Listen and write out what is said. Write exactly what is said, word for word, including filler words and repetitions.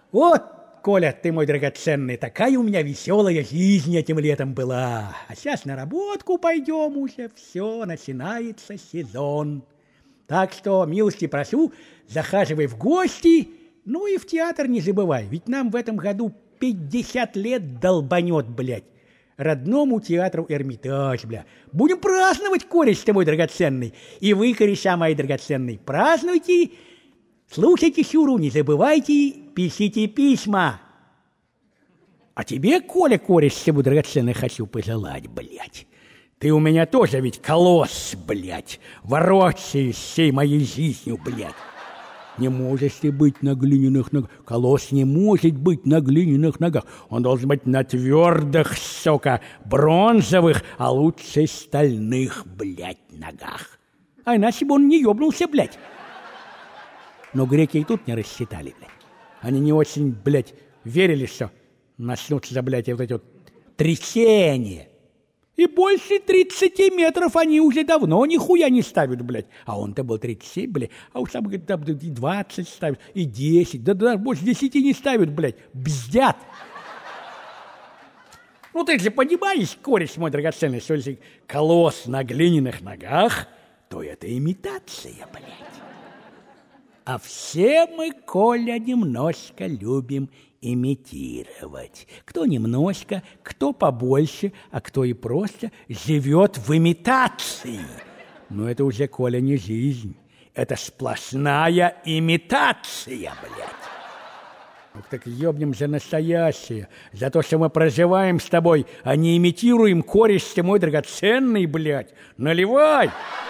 Вот, Коля, ты мой драгоценный, такая у меня веселая жизнь этим летом была. А сейчас на работку пойдем уже, все, начинается сезон. Так что, милости прошу, захаживай в гости, ну и в театр не забывай, ведь нам в этом году пятьдесят лет долбанет, блядь, родному театру Эрмитаж, бля. Будем праздновать, кореш ты мой драгоценный, и вы, кореша мои драгоценные, празднуйте. Слушайте Сюру, не забывайте, пишите письма. А тебе, Коля, кореш, всему драгоценный, хочу пожелать, блядь. Ты у меня тоже ведь колосс, блядь, ворочаешь всей моей жизнью, блядь. Не можешь ты быть на глиняных ногах. Колосс не может быть на глиняных ногах. Он должен быть на твердых, сука, бронзовых, а лучше стальных, блядь, ногах. А иначе бы он не ёбнулся, блядь. Но греки и тут не рассчитали, блядь. Они не очень, блядь, верили, что начнутся, блядь, вот эти вот трясения. И больше тридцати метров они уже давно нихуя не ставят, блядь. А он-то был тридцать семь, блядь. А уж там, говорит, там и двадцать ставят, и десять. Да даже больше десяти не ставят, блядь. Бздят. Ну ты же понимаешь, кореш мой драгоценный, что если колосс на глиняных ногах, то это имитация, блядь. А все мы, Коля, немножко любим имитировать. Кто немножко, кто побольше, а кто и просто живет в имитации. Но это уже, Коля, не жизнь. Это сплошная имитация, блядь. Ну так ёбнем за настоящее. За то, что мы проживаем с тобой, а не имитируем, кореш ты мой драгоценный, блядь. Наливай!